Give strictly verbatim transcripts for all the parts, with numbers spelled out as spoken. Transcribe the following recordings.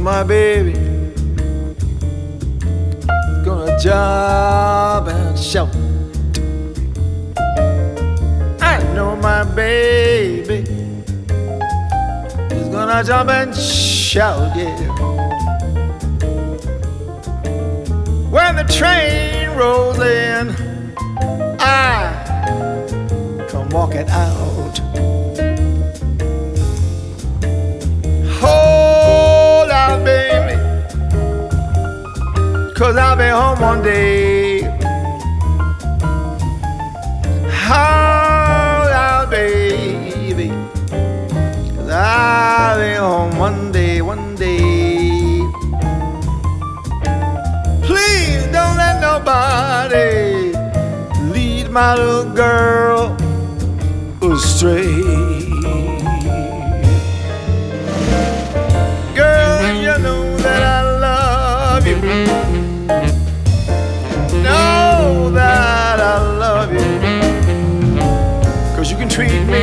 my baby gonna jump and shout. I know my baby is gonna jump and shout, yeah. When the train rolls in, I come walking out. Hold out, baby, 'cause I'll be home one day. Hold out, baby, 'cause I'll be home one day, one day. Please don't let nobody lead my little girl astray. Girl, you know that I love you. Know that I love you. 'Cause you can treat me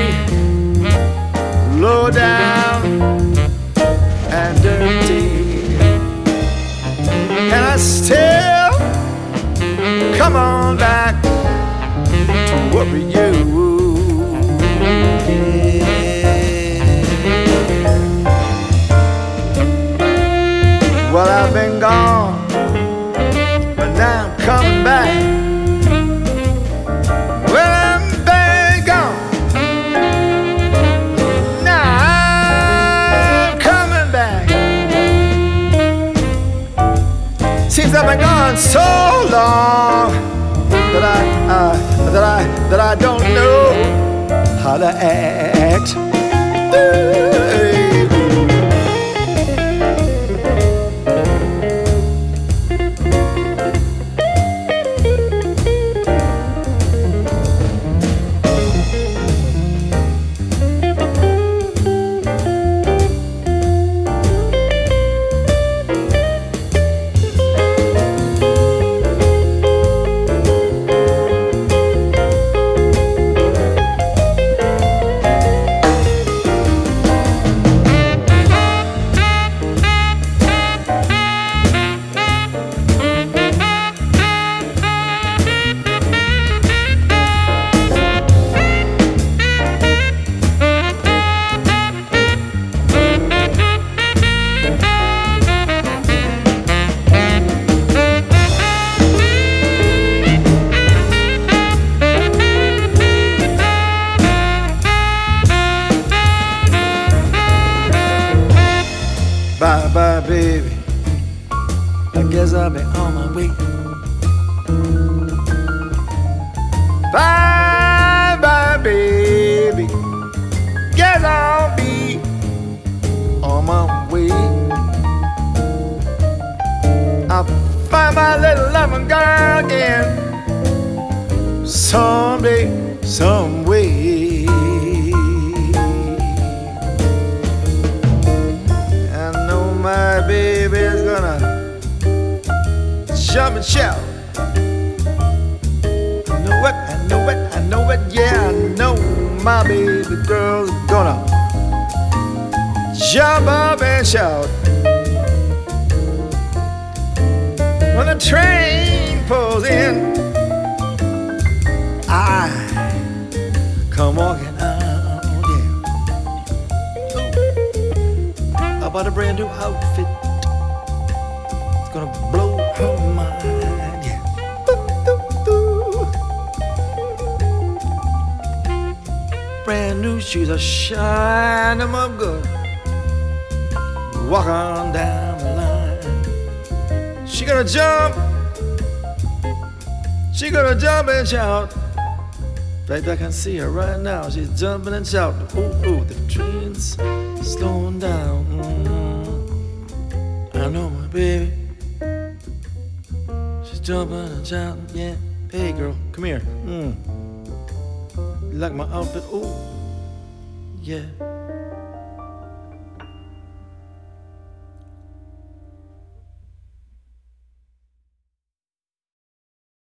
low down and dirty, and I still come on back to worry you. Well, I've been gone, but now I'm coming back. Well, I'm been gone, now I'm coming back. Seems I've been gone so long that I, uh, that I, that I don't know how to act. Hey. Bye bye, baby, I guess I'll be on my way. Bye bye, baby, guess I'll be on my way. I'll find my little loving girl again someday, some way. My baby's gonna jump and shout. I know it, I know it, I know it, yeah, I know my baby girl's gonna jump up and shout. When the train pulls in, I come walking out. I bought a brand new outfit. It's gonna blow her mind, yeah. Brand new shoes are shining them up good. Walk on down the line. She gonna jump. She gonna jump and shout. In fact, I can see her right now. She's jumping and shouting. Ooh, ooh, the train's slowing down. Mm-hmm. I know my baby. She's jumping and shouting, yeah. Hey, girl, come here. Mm. You like my outfit? Ooh, yeah.